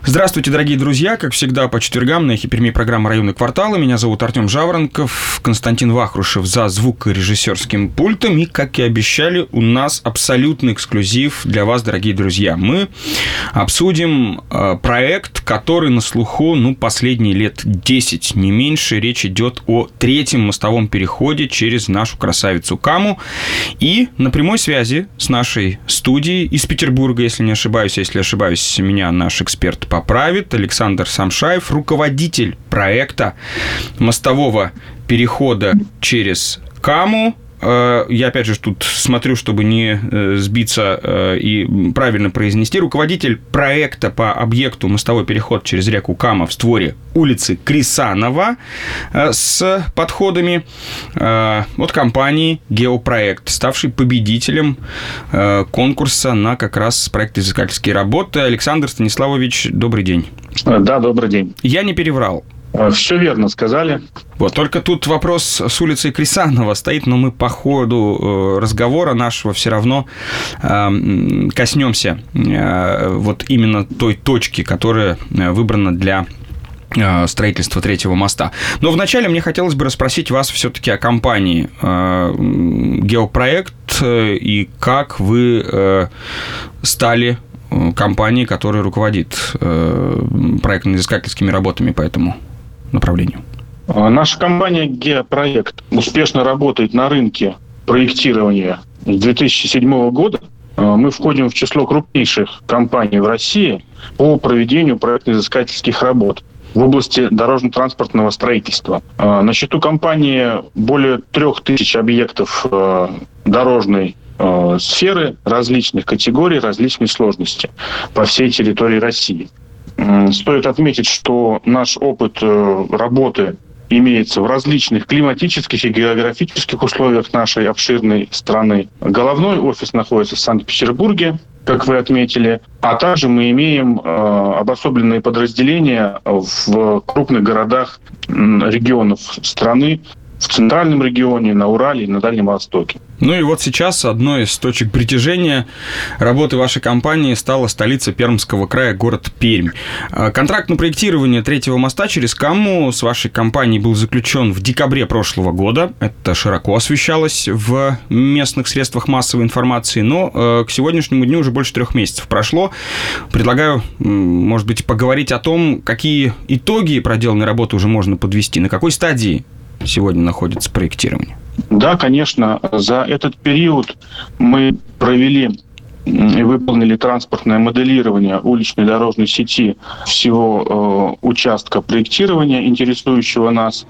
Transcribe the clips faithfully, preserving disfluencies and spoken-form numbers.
Здравствуйте, дорогие друзья. Как всегда, по четвергам на «Эхе Перми» программа «Районные кварталы». Меня зовут Артем Жаворонков, Константин Вахрушев за звукорежиссерским пультом. И, как и обещали, у нас абсолютный эксклюзив для вас, дорогие друзья. Мы обсудим э, проект, который на слуху, ну, последние лет десять, не меньше. Речь идет о третьем мостовом переходе через нашу красавицу Каму. И на прямой связи с нашей студией из Петербурга, если не ошибаюсь, если ошибаюсь, меня наш эксперт поправит, Александр Самшаев, руководитель проекта мостового перехода через Каму. Я, опять же, тут смотрю, чтобы не сбиться и правильно произнести. Руководитель проекта по объекту мостовой переход через реку Кама в створе улицы Крисанова с подходами от компании «Геопроект», ставшей победителем конкурса на как раз проектно-изыскательские работы. Александр Станиславович, добрый день. Да, добрый день. Я не переврал. Все верно сказали. Вот, только тут вопрос с улицей Крисанова стоит, но мы по ходу разговора нашего все равно э, коснемся э, вот именно той точки, которая выбрана для э, строительства третьего моста. Но вначале мне хотелось бы расспросить вас все-таки о компании э, «Геопроект» и как вы э, стали компанией, которая руководит э, проектно-изыскательскими работами по этому направлению. Наша компания «Геопроект» успешно работает на рынке проектирования с две тысячи седьмого года. Мы входим в число крупнейших компаний в России по проведению проектно-изыскательских работ в области дорожно-транспортного строительства. На счету компании более трех тысяч объектов дорожной сферы различных категорий, различной сложности по всей территории России. Стоит отметить, что наш опыт работы имеется в различных климатических и географических условиях нашей обширной страны. Головной офис находится в Санкт-Петербурге, как вы отметили, а также мы имеем обособленные подразделения в крупных городах регионов страны, в центральном регионе, на Урале и на Дальнем Востоке. Ну и вот сейчас одной из точек притяжения работы вашей компании стала столица Пермского края, город Пермь. Контракт на проектирование третьего моста через Каму с вашей компанией был заключен в декабре прошлого года. Это широко освещалось в местных средствах массовой информации, но к сегодняшнему дню уже больше трех месяцев прошло. Предлагаю, может быть, поговорить о том, какие итоги проделанной работы уже можно подвести, на какой стадии сегодня находится проектирование. Да, конечно. За этот период мы провели и выполнили транспортное моделирование уличной дорожной сети всего э, участка проектирования, интересующего нас.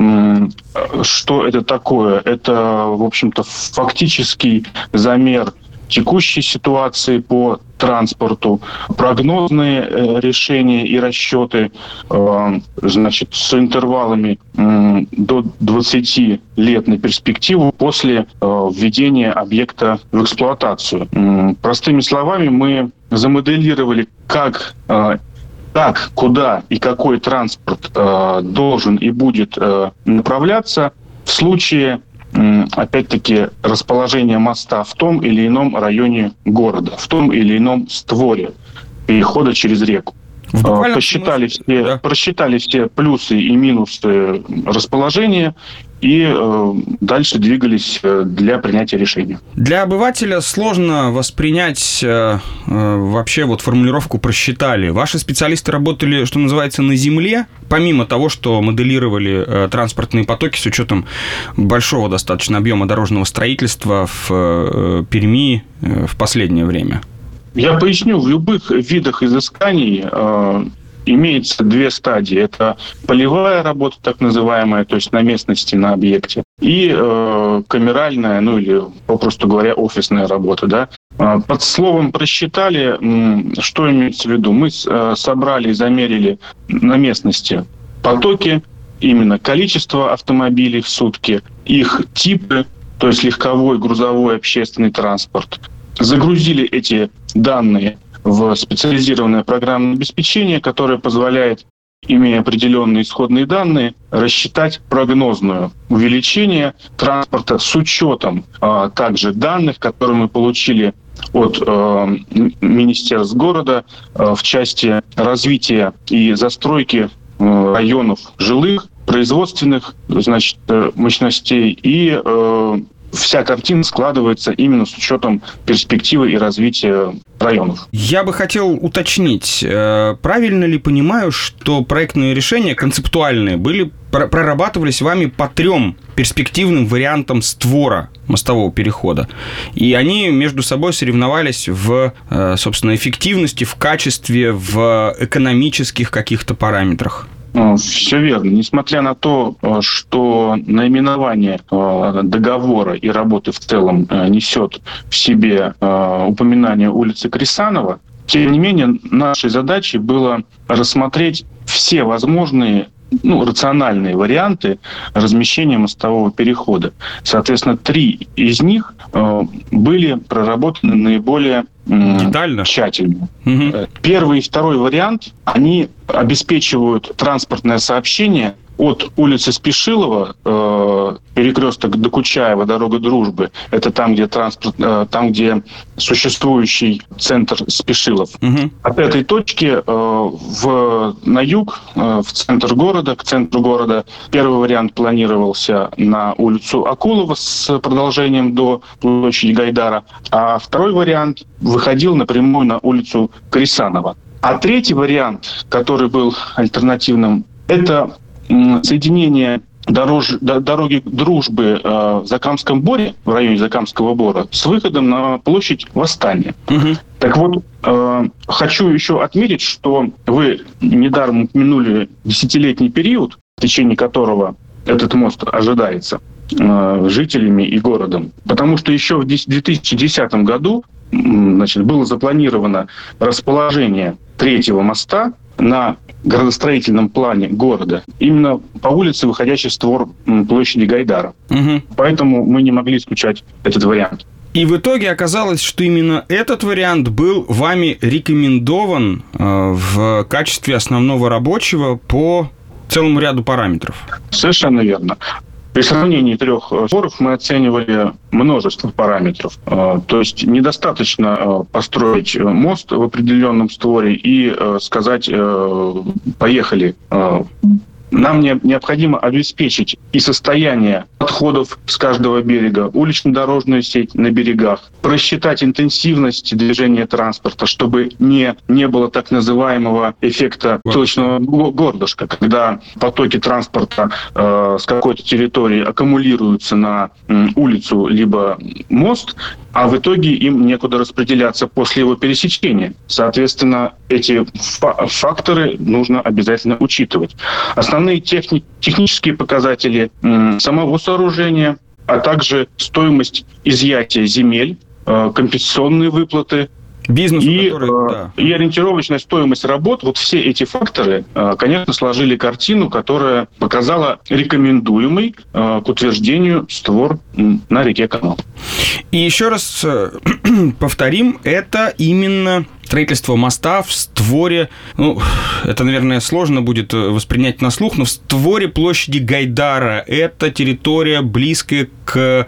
Что это такое? Это, в общем-то, фактический замер текущей ситуации по транспорту, прогнозные э, решения и расчеты э, значит, с интервалами э, до двадцати лет на перспективу после э, введения объекта в эксплуатацию. Э, простыми словами, мы замоделировали, как, э, как, куда и какой транспорт э, должен и будет э, направляться в случае, опять-таки, расположение моста в том или ином районе города, в том или ином створе перехода через реку. Посчитали все, да. Просчитали все плюсы и минусы расположения и э, дальше двигались для принятия решения. Для обывателя сложно воспринять э, э, вообще вот формулировку «просчитали». Ваши специалисты работали, что называется, на земле, помимо того, что моделировали э, транспортные потоки с учетом большого достаточно объема дорожного строительства в э, Перми э, в последнее время. Я поясню, в любых видах изысканий э, имеется две стадии. Это полевая работа, так называемая, то есть на местности, на объекте, и э, камеральная, ну или, попросту говоря, офисная работа. Да? Под словом «просчитали», что имеется в виду? Мы э, собрали и замерили на местности потоки, именно количество автомобилей в сутки, их типы, то есть легковой, грузовой, общественный транспорт. Загрузили эти данные в специализированное программное обеспечение, которое позволяет, имея определенные исходные данные, рассчитать прогнозное увеличение транспорта с учетом а, также данных, которые мы получили от э, министерств города э, в части развития и застройки э, районов жилых, производственных, значит, э, мощностей, и э, вся картина складывается именно с учетом перспективы и развития районов. Я бы хотел уточнить, правильно ли понимаю, что проектные решения концептуальные были прорабатывались вами по трем перспективным вариантам створа мостового перехода, и они между собой соревновались в, собственно, эффективности, в качестве, в экономических каких-то параметрах? Все верно. Несмотря на то, что наименование договора и работы в целом несет в себе упоминание улицы Крисанова, тем не менее нашей задачей было рассмотреть все возможные, ну, рациональные варианты размещения мостового перехода. Соответственно, три из них были проработаны наиболее детально, тщательно. Угу. Первый и второй вариант, они обеспечивают транспортное сообщение от улицы Спешилова, э, перекресток Докучаева, дорога Дружбы. Это там, где транспорт, э, там, где существующий центр Спешилов. Угу. От этой точки э, в, на юг, э, в центр города, к центру города, первый вариант планировался на улицу Акулова с продолжением до площади Гайдара, а второй вариант выходил напрямую на улицу Крисанова. А третий вариант, который был альтернативным, это соединение дорож... дороги Дружбы э, в Закамском Боре, в районе Закамского Бора, с выходом на площадь Восстания. Угу. Так вот, э, хочу еще отметить, что вы недаром упомянули десятилетний период, в течение которого этот мост ожидается э, жителями и городом. Потому что еще в две тысячи десятом году, значит, было запланировано расположение третьего моста на градостроительном плане города, именно по улице, выходящей в створ площади Гайдара. Угу. Поэтому мы не могли исключать этот вариант. И в итоге оказалось, что именно этот вариант был вами рекомендован э, в качестве основного рабочего по целому ряду параметров. Совершенно верно. При сравнении трех створов мы оценивали множество параметров. То есть недостаточно построить мост в определенном створе и сказать «поехали». Нам необходимо обеспечить и состояние отходов с каждого берега, улично-дорожную сеть на берегах, просчитать интенсивность движения транспорта, чтобы не, не было так называемого эффекта точного горлышка, когда потоки транспорта э, с какой-то территории аккумулируются на э, улицу либо мост, а в итоге им некуда распределяться после его пересечения. Соответственно, эти факторы нужно обязательно учитывать. Основные техни- технические показатели м, самого сооружения, а также стоимость изъятия земель, э, компенсационные выплаты, бизнесу, и, который, э, да. и ориентировочная стоимость работ. Вот все эти факторы, э, конечно, сложили картину, которая показала рекомендуемый э, к утверждению створ м, на реке Канал. И еще раз э, повторим, это именно строительство моста в створе, ну, это, наверное, сложно будет воспринять на слух, но в створе площади Гайдара. Это территория, близкая к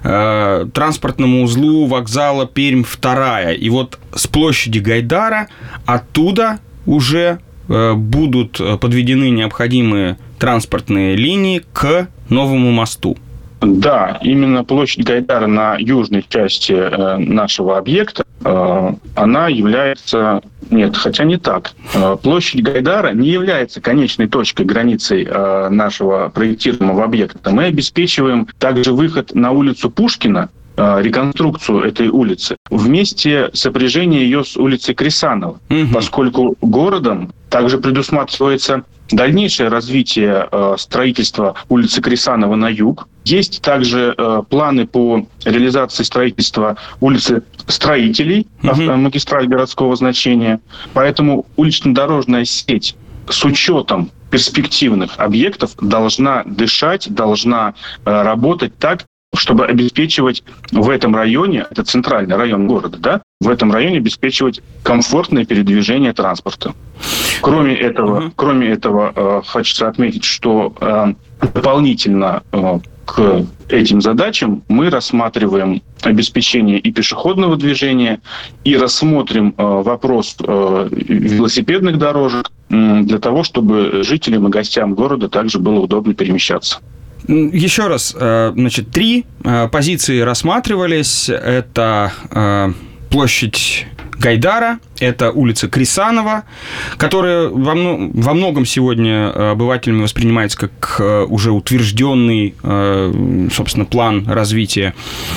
э, транспортному узлу вокзала Пермь-вторая. И вот с площади Гайдара оттуда уже э, будут подведены необходимые транспортные линии к новому мосту. Да, именно площадь Гайдара на южной части э, нашего объекта, э, она является... Нет, хотя не так. Э, площадь Гайдара не является конечной точкой, границей э, нашего проектируемого объекта. Мы обеспечиваем также выход на улицу Пушкина, э, реконструкцию этой улицы, вместе сопряжение ее с улицей Крисанова, угу. Поскольку городом также предусматривается дальнейшее развитие э, строительства улицы Крисанова на юг. Есть также э, планы по реализации строительства улицы Строителей, mm-hmm. магистраль городского значения. Поэтому улично-дорожная сеть с учетом перспективных объектов должна дышать, должна э, работать так, чтобы обеспечивать в этом районе, это центральный район города, да, в этом районе обеспечивать комфортное передвижение транспорта. Кроме этого, uh-huh. кроме этого, э, хочется отметить, что э, дополнительно э, к этим задачам мы рассматриваем обеспечение и пешеходного движения, и рассмотрим э, вопрос э, велосипедных дорожек э, для того, чтобы жителям и гостям города также было удобно перемещаться. Еще раз, э, значит, три э, позиции рассматривались. Это э, площадь Гайдара, это улица Крисанова, которая во, во многом сегодня обывателями воспринимается как уже утвержденный, собственно, план развития,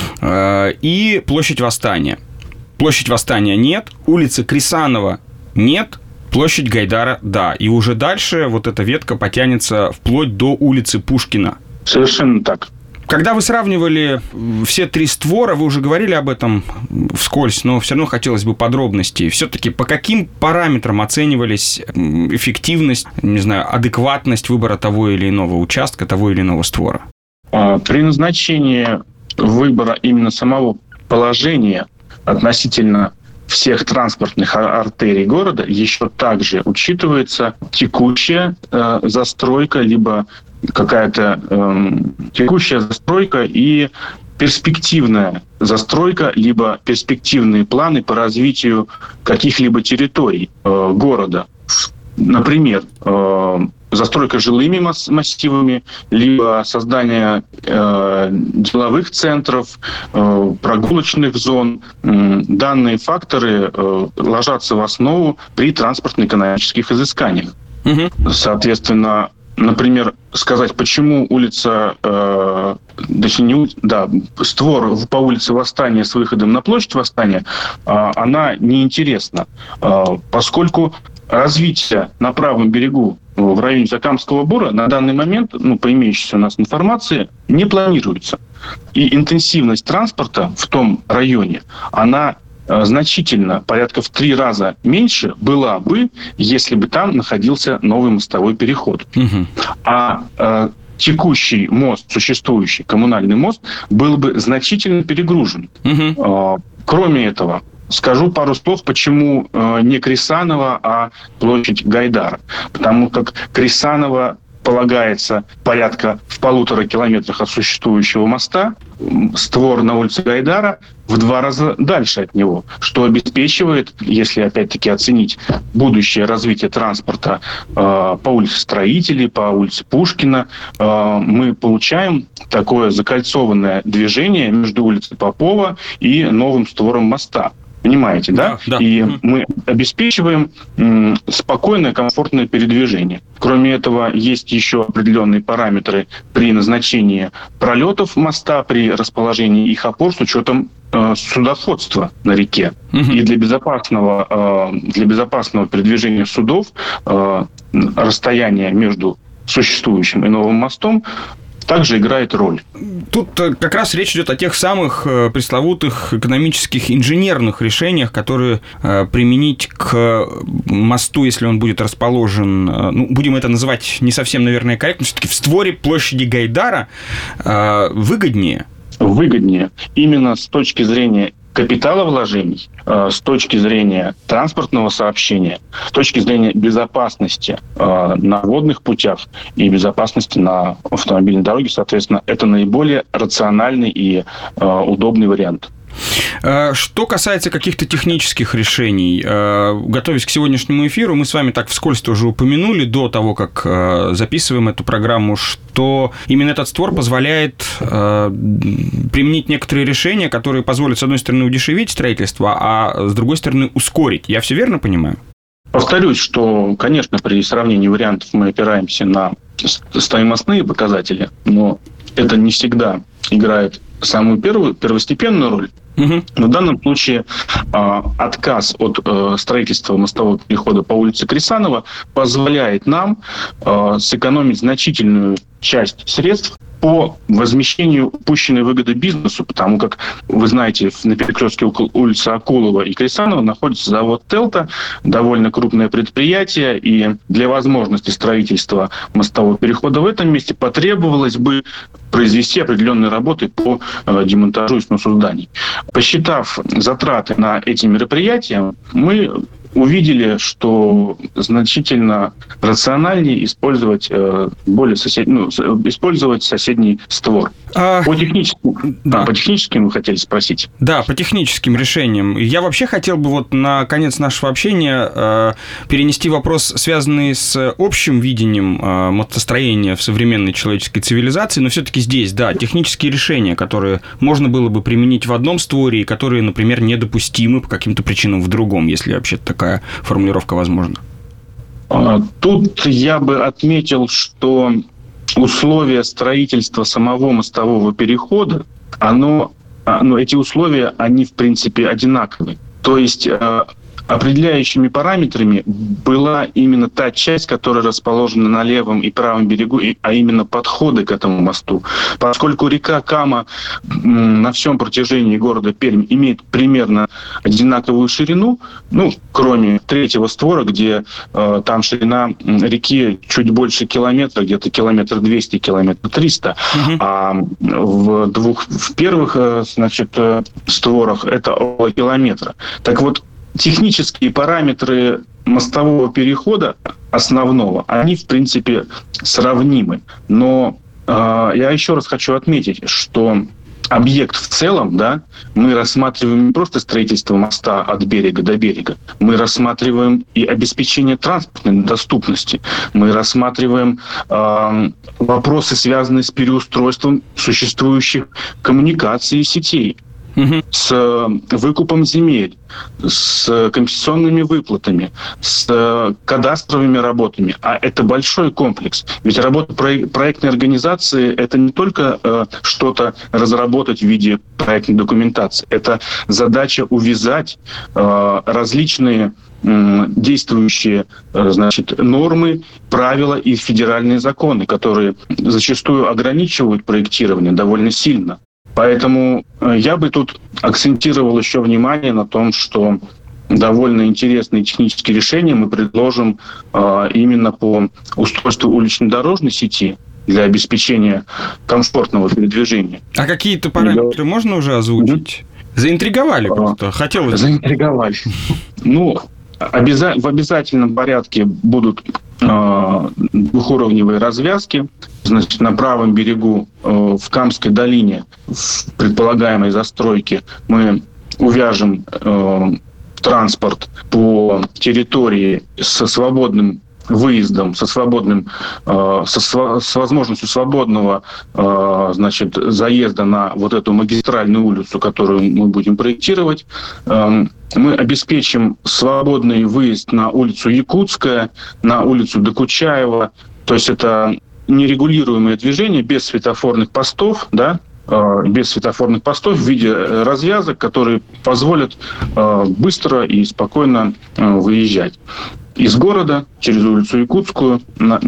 и площадь Восстания. Площадь Восстания нет, улица Крисанова нет, площадь Гайдара да. И уже дальше вот эта ветка потянется вплоть до улицы Пушкина. Совершенно так. Когда вы сравнивали все три створа, вы уже говорили об этом вскользь, но все равно хотелось бы подробностей. Все-таки по каким параметрам оценивались эффективность, не знаю, адекватность выбора того или иного участка, того или иного створа? При назначении выбора именно самого положения относительно всех транспортных артерий города еще также учитывается текущая э, застройка, либо какая-то э, текущая застройка и перспективная застройка, либо перспективные планы по развитию каких-либо территорий э, города. Например, э, застройка жилыми массивами, либо создание э, деловых центров, э, прогулочных зон. Э, данные факторы э, ложатся в основу при транспортно-экономических изысканиях. Угу. Соответственно, например, сказать, почему улица, э, точнее, не улица, да, створ по улице Восстания с выходом на площадь Восстания, э, она неинтересна, э, поскольку развитие на правом берегу в районе Закамского Бора на данный момент, ну, по имеющейся у нас информации, не планируется. И интенсивность транспорта в том районе, она э, значительно, порядка в три раза меньше была бы, если бы там находился новый мостовой переход. Угу. А э, текущий мост, существующий коммунальный мост, был бы значительно перегружен. Угу. Э, кроме этого, скажу пару слов, почему э, не Крисанова, а площадь Гайдара. Потому как Крисанова полагается порядка в полутора километрах от существующего моста, створ на улице Гайдара в два раза дальше от него, что обеспечивает, если опять-таки оценить будущее развитие транспорта э, по улице Строителей, по улице Пушкина, э, мы получаем такое закольцованное движение между улицей Попова и новым створом моста. Понимаете, да? Да, да. И мы обеспечиваем м, спокойное, комфортное передвижение. Кроме этого, есть еще определенные параметры при назначении пролетов моста, при расположении их опор с учетом э, судоходства на реке. Угу. И для безопасного, э, для безопасного передвижения судов э, расстояние между существующим и новым мостом также играет роль. Тут как раз речь идет о тех самых пресловутых экономических инженерных решениях, которые применить к мосту, если он будет расположен, ну, будем это называть не совсем, наверное, корректно, все-таки в створе площади Гайдара выгоднее. Выгоднее. Именно с точки зрения капиталовложений, с точки зрения транспортного сообщения, с точки зрения безопасности на водных путях и безопасности на автомобильной дороге, соответственно, это наиболее рациональный и удобный вариант. Что касается каких-то технических решений, готовясь к сегодняшнему эфиру, мы с вами так вскользь тоже упомянули до того, как записываем эту программу, что именно этот створ позволяет применить некоторые решения, которые позволят, с одной стороны, удешевить строительство, а с другой стороны, ускорить. Я все верно понимаю? Повторюсь, что, конечно, при сравнении вариантов мы опираемся на стоимостные показатели, но это не всегда играет самую первую, первостепенную роль. Угу. В данном случае э, отказ от э, строительства мостового перехода по улице Крисанова позволяет нам э, сэкономить значительную часть средств по возмещению упущенной выгоды бизнесу, потому как, вы знаете, на перекрестке улицы Акулова и Крисанова находится завод «Телта», довольно крупное предприятие, и для возможности строительства мостового перехода в этом месте потребовалось бы произвести определенные работы по э, демонтажу и сносу зданий. Посчитав затраты на эти мероприятия, мы увидели, что значительно рациональнее использовать э, более сосед... ну, использовать соседний створ. А... По техническим, да. а, по техническим вы хотели спросить? Да, по техническим решениям. Я вообще хотел бы вот на конец нашего общения э, перенести вопрос, связанный с общим видением э, мотостроения в современной человеческой цивилизации, но все-таки здесь, да, технические решения, которые можно было бы применить в одном створе и которые, например, недопустимы по каким-то причинам в другом, если вообще такая формулировка возможна. Тут я бы отметил, что условия строительства самого мостового перехода, оно, ну, эти условия, они, в принципе, одинаковы. То есть определяющими параметрами была именно та часть, которая расположена на левом и правом берегу, а именно подходы к этому мосту. Поскольку река Кама на всем протяжении города Пермь имеет примерно одинаковую ширину, ну, кроме третьего створа, где э, там ширина реки чуть больше километра, где-то километр двести, километр триста, угу. а в двух в первых, значит, створах это около километра. Так вот, технические параметры мостового перехода основного, они, в принципе, сравнимы. Но э, я еще раз хочу отметить, что объект в целом, да, мы рассматриваем не просто строительство моста от берега до берега, мы рассматриваем и обеспечение транспортной доступности, мы рассматриваем э, вопросы, связанные с переустройством существующих коммуникаций и сетей, с выкупом земель, с компенсационными выплатами, с кадастровыми работами. А это большой комплекс. Ведь работа проектной организации – это не только э, что-то разработать в виде проектной документации. Это задача увязать э, различные э, действующие э, значит, нормы, правила и федеральные законы, которые зачастую ограничивают проектирование довольно сильно. Поэтому я бы тут акцентировал еще внимание на том, что довольно интересные технические решения мы предложим э, именно по устройству улично-дорожной сети для обеспечения комфортного передвижения. А какие-то параметры да. можно уже озвучить? Mm-hmm. Заинтриговали просто. Хотелось. Заинтриговали. Ну, в обязательном порядке будут э, двухуровневые развязки. Значит, на правом берегу э, в Камской долине, в предполагаемой застройке, мы увяжем э, транспорт по территории со свободным выездом, со свободным, э, со, с возможностью свободного э, значит, заезда на вот эту магистральную улицу, которую мы будем проектировать. Э, мы обеспечим свободный выезд на улицу Якутская, на улицу Докучаева. То есть это нерегулируемое движение без светофорных постов, да, э, без светофорных постов в виде развязок, которые позволят э, быстро и спокойно э, выезжать из города через улицу Якутскую. На,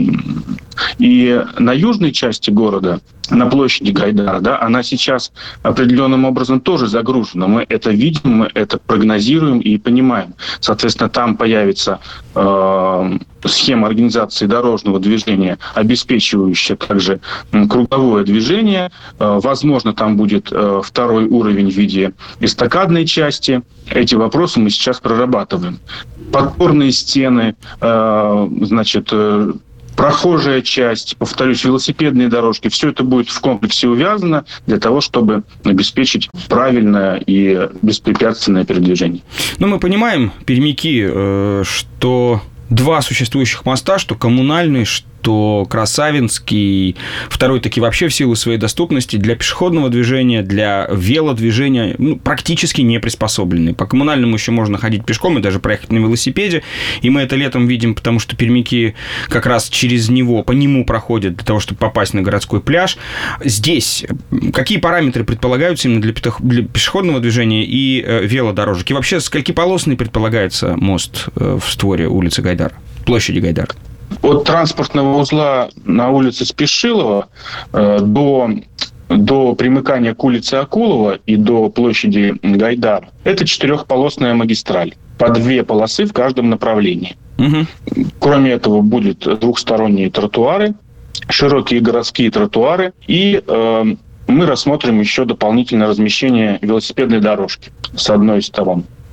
и на южной части города, на площади Гайдара, да, она сейчас определенным образом тоже загружена. Мы это видим, мы это прогнозируем и понимаем. Соответственно, там появится э, схема организации дорожного движения, обеспечивающая также круговое движение. Э, возможно, там будет э, второй уровень в виде эстакадной части. Эти вопросы мы сейчас прорабатываем. Подпорные стены, э, значит, э, прохожая часть, повторюсь, велосипедные дорожки, все это будет в комплексе увязано для того, чтобы обеспечить правильное и беспрепятственное передвижение. Ну, мы понимаем, пермяки, э, что два существующих моста, что коммунальный, что Красавинский, второй таки вообще в силу своей доступности для пешеходного движения, для велодвижения, ну, практически не приспособлены. По коммунальному еще можно ходить пешком и даже проехать на велосипеде, и мы это летом видим, потому что пермяки как раз через него, по нему проходят для того, чтобы попасть на городской пляж. Здесь какие параметры предполагаются именно для пешеходного движения и велодорожек? И вообще, сколькиполосный предполагается мост в створе улицы Гайдара, площади Гайдара? От транспортного узла на улице Спешилова э, до, до примыкания к улице Акулова и до площади Гайдара это четырехполосная магистраль, по две полосы в каждом направлении. Угу. Кроме этого, будут двухсторонние тротуары, широкие городские тротуары, и э, мы рассмотрим еще дополнительное размещение велосипедной дорожки с одной из сторон.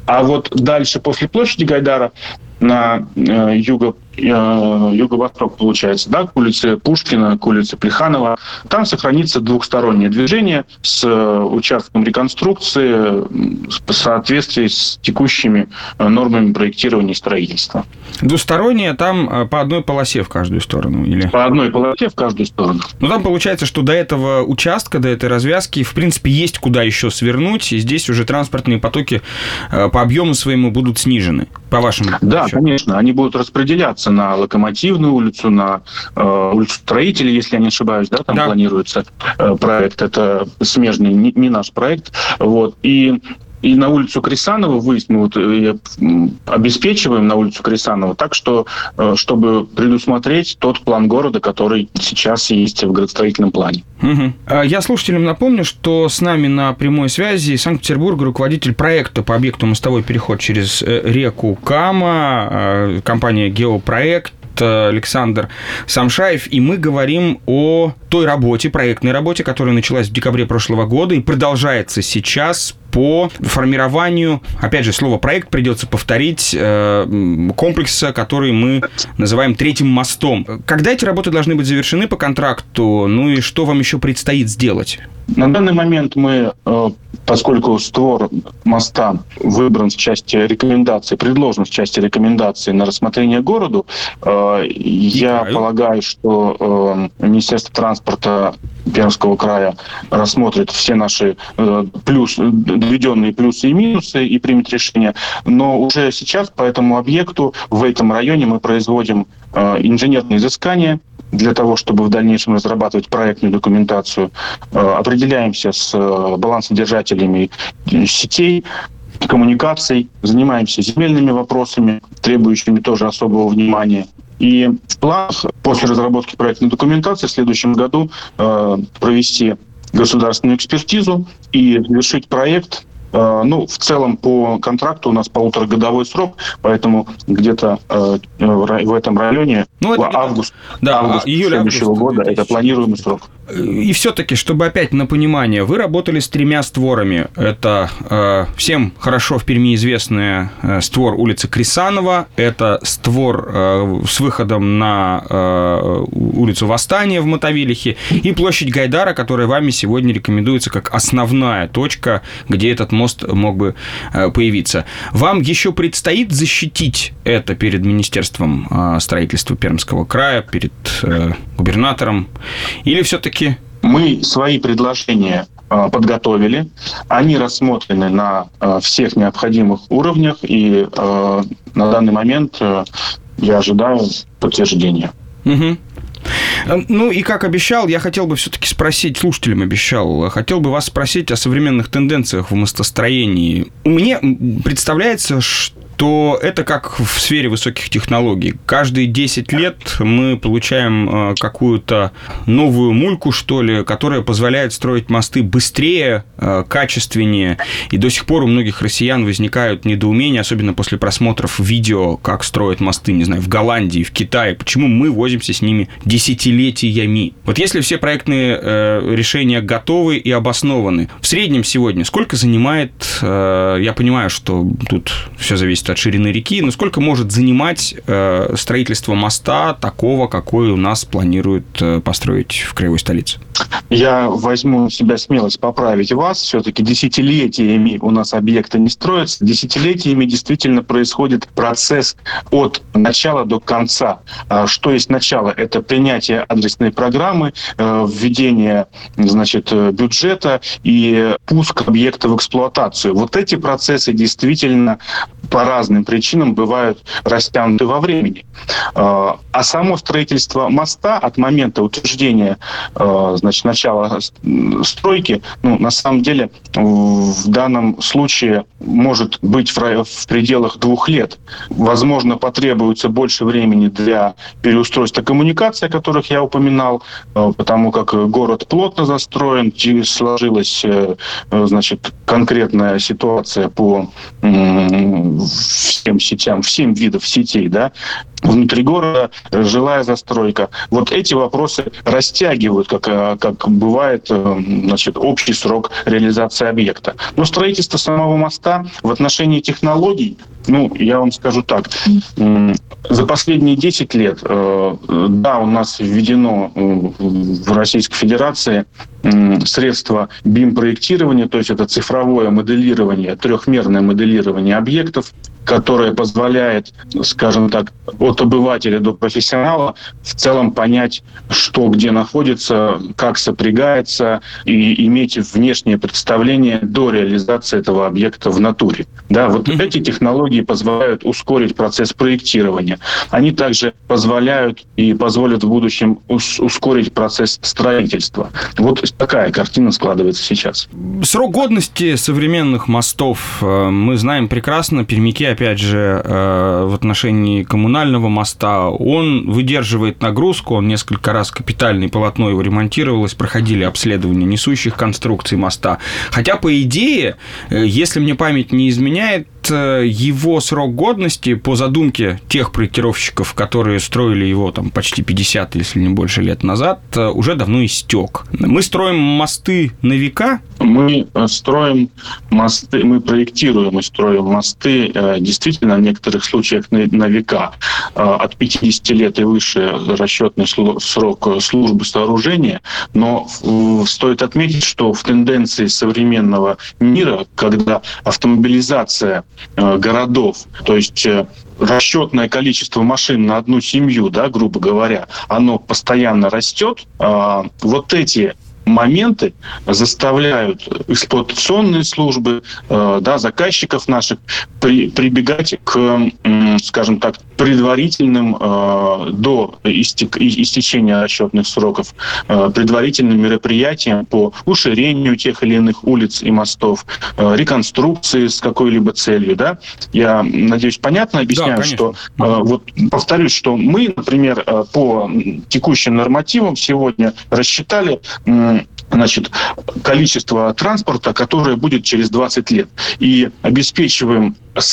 А вот дальше, после площади Гайдара, на э, юго, э, юго-восток, получается, да, к улице Пушкина, к улице Плеханова, там сохранится двухстороннее движение с э, участком реконструкции в соответствии с текущими э, нормами проектирования и строительства. Двустороннее там по одной полосе в каждую сторону? Или? По одной полосе в каждую сторону. Ну, там получается, что до этого участка, до этой развязки, в принципе, есть куда еще свернуть, и здесь уже транспортные потоки э, по объему своему будут снижены, по вашему Да, расчету. конечно, они будут распределяться на Локомотивную улицу, на э, улицу Строителей, если я не ошибаюсь, да, там да. планируется э, проект, это смежный, не, не наш проект, вот, и И на улицу Крисанова выезд мы вот обеспечиваем на улицу Крисанова так, что, чтобы предусмотреть тот план города, который сейчас есть в градостроительном плане. Угу. Я слушателям напомню, что с нами на прямой связи из Санкт-Петербурга руководитель проекта по объекту «Мостовой переход через реку Кама», компания «Геопроект», Александр Самшаев, и мы говорим о той работе, проектной работе, которая началась в декабре прошлого года и продолжается сейчас по формированию, опять же, слово «проект» придется повторить, комплекса, который мы называем третьим мостом. Когда эти работы должны быть завершены по контракту? Ну и что вам еще предстоит сделать? На данный момент мы, поскольку створ моста выбран в части рекомендаций, предложен в части рекомендаций на рассмотрение городу, я Краю. полагаю, что Министерство транспорта Пермского края рассмотрит все наши плюс, доведенные плюсы и минусы и примет решение. Но уже сейчас по этому объекту в этом районе мы производим инженерные изыскания для того, чтобы в дальнейшем разрабатывать проектную документацию. Определяемся с балансодержателями сетей, коммуникаций, занимаемся земельными вопросами, требующими тоже особого внимания. И в планах после разработки проектной документации в следующем году э, провести государственную экспертизу и завершить проект. Э, ну, в целом по контракту у нас полуторагодовой срок, поэтому где-то э, в этом районе ну, это август, да, август июль, следующего август, года это планируемый срок. И все-таки, чтобы опять на понимание, вы работали с тремя створами. Это э, всем хорошо в Перми известный э, створ улицы Крисанова, это створ э, с выходом на э, улицу Восстания в Мотовилихе и площадь Гайдара, которая вами сегодня рекомендуется как основная точка, где этот мост мог бы э, появиться. Вам еще предстоит защитить это перед Министерством э, строительства Пермского края, перед э, губернатором, или все-таки мы свои предложения э, подготовили, они рассмотрены на э, всех необходимых уровнях, и э, на данный момент э, я ожидаю подтверждения. Угу. Ну и как обещал, я хотел бы все-таки спросить, слушателям обещал, хотел бы вас спросить о современных тенденциях в мостостроении. Мне представляется, что то это как в сфере высоких технологий. Каждые десять лет мы получаем какую-то новую мульку, что ли, которая позволяет строить мосты быстрее, качественнее. И до сих пор у многих россиян возникают недоумения, особенно после просмотров видео, как строят мосты, не знаю, в Голландии, в Китае. Почему мы возимся с ними десятилетиями? Вот если все проектные решения готовы и обоснованы, в среднем сегодня сколько занимает, я понимаю, что тут все зависит от ширины реки, но сколько может занимать э, строительство моста такого, какой у нас планируют э, построить в краевой столице? Я возьму на себя смелость поправить вас. Все-таки десятилетиями у нас объекты не строятся. Десятилетиями действительно происходит процесс от начала до конца. Что есть начало? Это принятие адресной программы, введение, значит, бюджета и пуск объекта в эксплуатацию. Вот эти процессы действительно по разным причинам бывают растянуты во времени. А само строительство моста от момента утверждения, значит, начала стройки, ну, на самом деле в данном случае может быть в, в пределах двух лет. Возможно, потребуется больше времени для переустройства коммуникаций, о которых я упоминал, потому как город плотно застроен, сложилась, значит, конкретная ситуация по всем сетям, всем видам сетей, да, внутри города, жилая застройка. Вот эти вопросы растягивают, как, как бывает, значит, общий срок реализации объекта. Но строительство самого моста в отношении технологий, ну, я вам скажу так, за последние десять лет, да, у нас введено в Российской Федерации средства бим-проектирования, то есть это цифровое моделирование, трехмерное моделирование объектов, которое позволяет, скажем так, от обывателя до профессионала в целом понять, что где находится, как сопрягается, и иметь внешнее представление до реализации этого объекта в натуре. Да, вот mm-hmm. эти технологии позволяют ускорить процесс проектирования. Они также позволяют и позволят в будущем ускорить процесс строительства. Вот такая картина складывается сейчас. Срок годности современных мостов мы знаем прекрасно. Пермяки, опять же, в отношении коммунального моста, он выдерживает нагрузку, он несколько раз капитальное полотно его ремонтировалось, проходили обследование несущих конструкций моста. Хотя, по идее, если мне память не изменяет, его срок годности по задумке тех проектировщиков, которые строили его там почти пятьдесят, если не больше лет назад, уже давно истек. Мы строим мосты на века? Мы строим мосты, мы проектируем и строим мосты действительно в некоторых случаях на, на века. От пятидесяти лет и выше расчетный срок службы сооружения, но стоит отметить, что в тенденции современного мира, когда автомобилизация городов, то есть расчетное количество машин на одну семью, да, грубо говоря, оно постоянно растет, вот эти моменты заставляют эксплуатационные службы, э, да, заказчиков наших при, прибегать к, э, скажем так, предварительным э, до истек, истечения расчетных сроков э, предварительным мероприятиям по уширению тех или иных улиц и мостов, э, реконструкции с какой-либо целью. Да? Я надеюсь, понятно объясняю, да, что э, вот повторюсь, что мы, например, э, по текущим нормативам сегодня рассчитали э, значит, количество транспорта, которое будет через двадцать лет. И обеспечиваем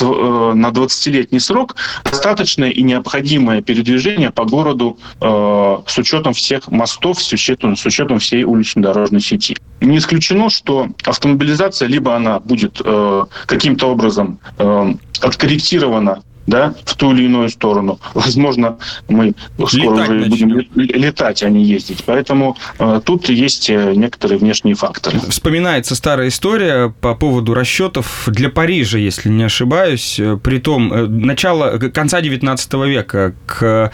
на двадцатилетний срок достаточное и необходимое передвижение по городу э, с учетом всех мостов, с учетом, с учетом всей улично-дорожной сети. Не исключено, что автомобилизация либо она будет э, каким-то образом э, откорректирована, да, в ту или иную сторону. Возможно, мы скоро летать уже будем летать, а не ездить. Поэтому э, тут есть некоторые внешние факторы. Вспоминается старая история по поводу расчетов для Парижа, если не ошибаюсь. Притом, э, начало, конца девятнадцатого века к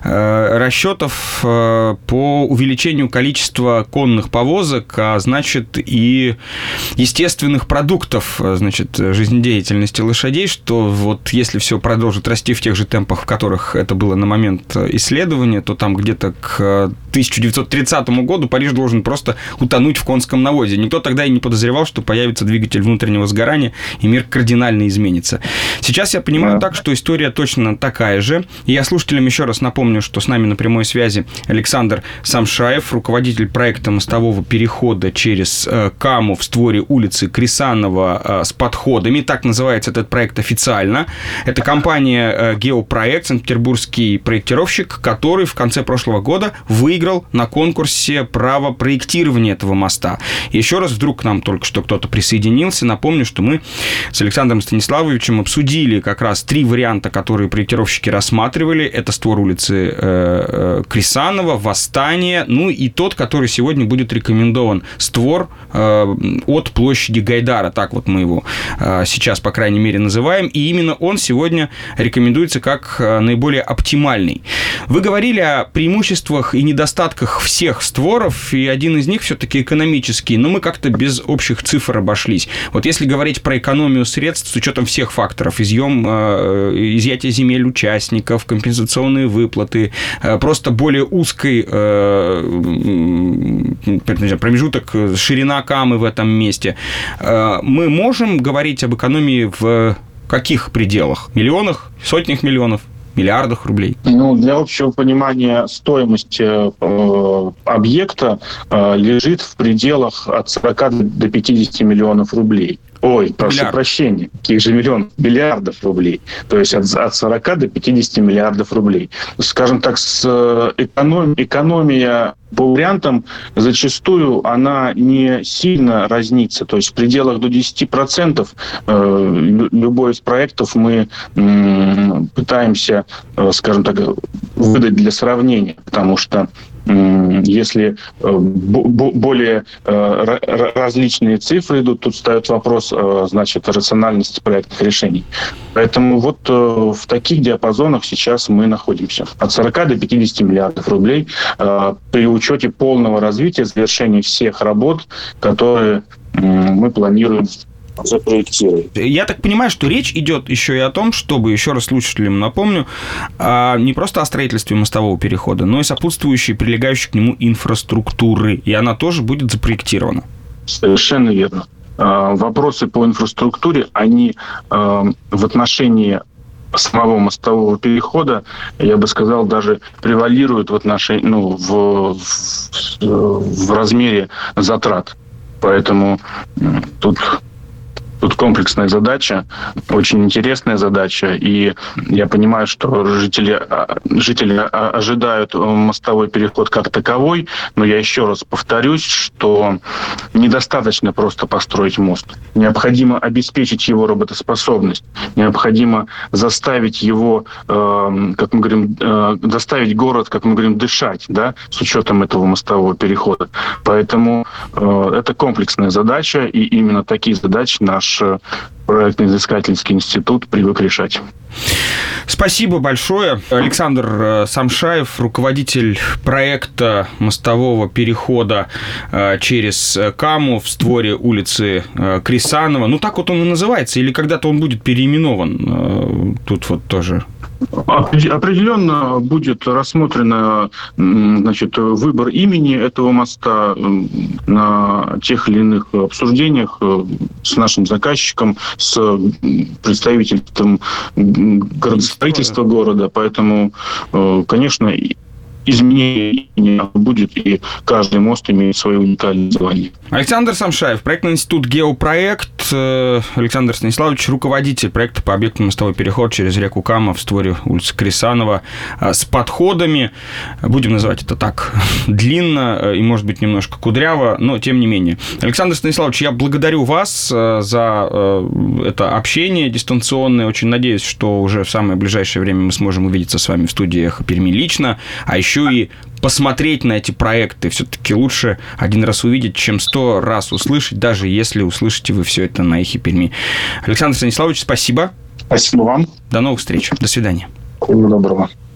э, расчетов э, по увеличению количества конных повозок, а значит и естественных продуктов, значит, жизнедеятельности лошадей, что вот если все продолжится продолжит расти в тех же темпах, в которых это было на момент исследования, то там где-то к тысяча девятьсот тридцатому году Париж должен просто утонуть в конском навозе. Никто тогда и не подозревал, что появится двигатель внутреннего сгорания, и мир кардинально изменится. Сейчас я понимаю так, что история точно такая же. И я слушателям еще раз напомню, что с нами на прямой связи Александр Самшаев, руководитель проекта мостового перехода через Каму в створе улицы Крисанова с подходами. Так называется этот проект официально. Это компания Компания «Геопроект», санкт-петербургский проектировщик, который в конце прошлого года выиграл на конкурсе право проектирования этого моста. И еще раз, вдруг к нам только что кто-то присоединился, напомню, что мы с Александром Станиславовичем обсудили как раз три варианта, которые проектировщики рассматривали. Это створ улицы э, Крисанова, Восстание, ну и тот, который сегодня будет рекомендован, створ э, от площади Гайдара, так вот мы его э, сейчас, по крайней мере, называем. И именно он сегодня рекомендуется как наиболее оптимальный. Вы говорили о преимуществах и недостатках всех створов, и один из них все-таки экономический, но мы как-то без общих цифр обошлись. Вот если говорить про экономию средств с учетом всех факторов, изъем, изъятие земель участников, компенсационные выплаты, просто более узкий промежуток, ширина Камы в этом месте, мы можем говорить об экономии в каких пределах? Миллионах, сотнях миллионов, миллиардах рублей? Ну, для общего понимания, стоимость э, объекта э, лежит в пределах от сорока до пятидесяти миллионов рублей. Ой, прошу Миллиард. прощения, каких же миллионов? Миллиардов рублей. То есть от, от сорока до пятидесяти миллиардов рублей. Скажем так, с эконом, экономия по вариантам зачастую она не сильно разнится. То есть в пределах до десяти процентов э, любой из проектов мы э, пытаемся, э, скажем так, выдать для сравнения. Потому что если более различные цифры идут, тут встает вопрос, значит, рациональности проектных решений. Поэтому вот в таких диапазонах сейчас мы находимся. От сорока до пятидесяти миллиардов рублей при учете полного развития, завершения всех работ, которые мы планируем запроектировать. Я так понимаю, что речь идет еще и о том, чтобы, еще раз слушателям напомню, не просто о строительстве мостового перехода, но и сопутствующей, прилегающей к нему инфраструктуры. И она тоже будет запроектирована. Совершенно верно. Вопросы по инфраструктуре, они в отношении самого мостового перехода, я бы сказал, даже превалируют в отношении, ну, в, в, в размере затрат. Поэтому тут... Тут комплексная задача, очень интересная задача, и я понимаю, что жители, жители ожидают мостовой переход как таковой, но я еще раз повторюсь, что недостаточно просто построить мост. Необходимо обеспечить его работоспособность, необходимо заставить его, как мы говорим, заставить город, как мы говорим, дышать, да, с учетом этого мостового перехода. Поэтому это комплексная задача, и именно такие задачи наш проектно-изыскательский институт привык решать. Спасибо большое. Александр Самшаев, руководитель проекта мостового перехода через Каму в створе улицы Крисанова. Ну, так вот он и называется, или когда-то он будет переименован? Тут вот тоже... Определенно будет рассмотрено, значит, выбор имени этого моста на тех или иных обсуждениях с нашим заказчиком, с представительством градостроительства города. Поэтому, конечно, изменение будет, и каждый мост имеет свое уникальное название. Александр Самшаев, проектный институт «Геопроект». Александр Станиславович, руководитель проекта по объекту мостовой переход через реку Кама в створе улицы Крисанова с подходами, будем называть это так, длинно и, может быть, немножко кудряво, но тем не менее. Александр Станиславович, я благодарю вас за это общение дистанционное. Очень надеюсь, что уже в самое ближайшее время мы сможем увидеться с вами в студии «Эхо Перми» лично, а еще и посмотреть на эти проекты. Все-таки лучше один раз увидеть, чем сто раз услышать, даже если услышите вы все это на Эхе Перми. Александр Станиславович, спасибо. Спасибо вам. До новых встреч. До свидания. Всего доброго.